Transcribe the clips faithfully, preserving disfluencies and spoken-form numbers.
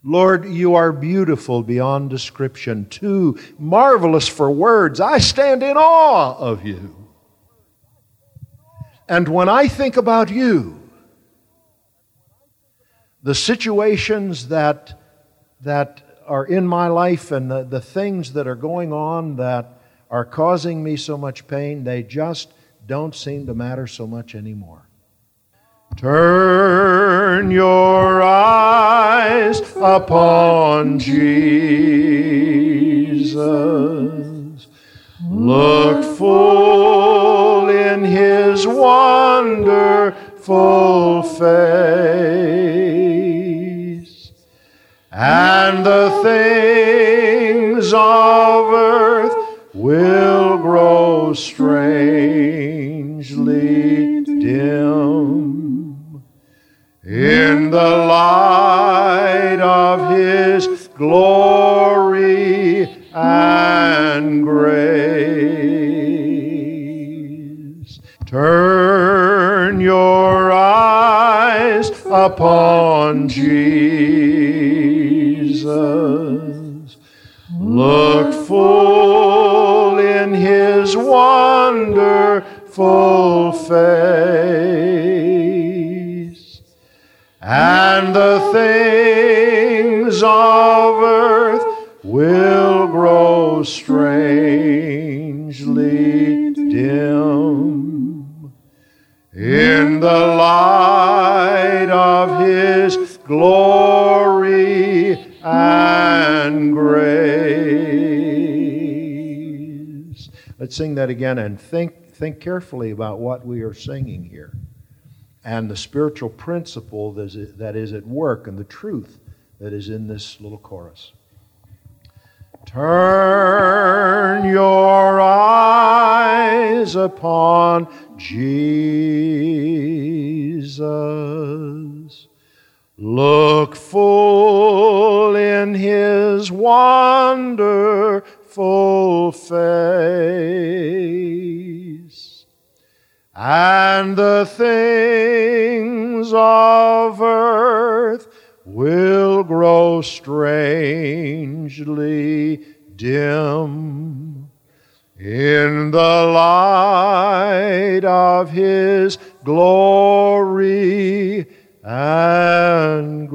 Lord, you are beautiful beyond description, too marvelous for words. I stand in awe of you. And when I think about you, the situations that, that are in my life and the, the things that are going on that are causing me so much pain, they just don't seem to matter so much anymore. Turn your eyes upon Jesus. Look full in His wonderful face, and the things of earth will grow strangely dim in the light of His glory and grace. Turn your eyes upon Jesus. Look full in His wonderful face, and the things of earth will grow strangely dim in the light of His glory and grace. Let's sing that again and think, think carefully about what we are singing here and the spiritual principle that is, that is at work and the truth that is in this little chorus. Turn your eyes upon Jesus. Look full in His wonderful face, and the things of earth will grow strangely dim in the light of His glory and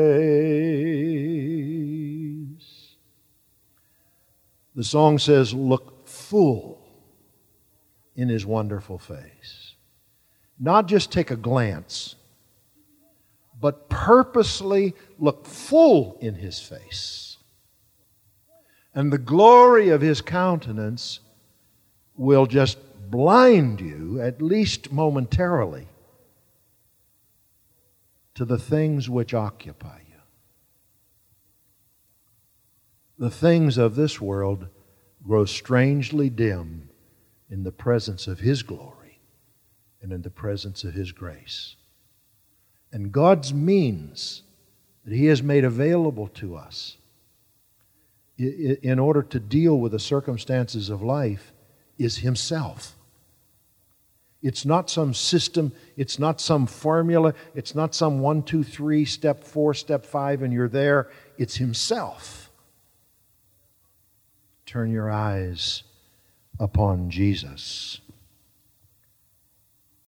grace. The song says, look full in His wonderful face. Not just take a glance, but purposely look full in His face. And the glory of His countenance will just blind you, at least momentarily, to the things which occupy you. The things of this world grow strangely dim in the presence of His glory and in the presence of His grace. And God's means that He has made available to us in order to deal with the circumstances of life is Himself. It's not some system, it's not some formula, it's not some one, two, three, step four, step five, and you're there. It's Himself. Turn your eyes upon Jesus.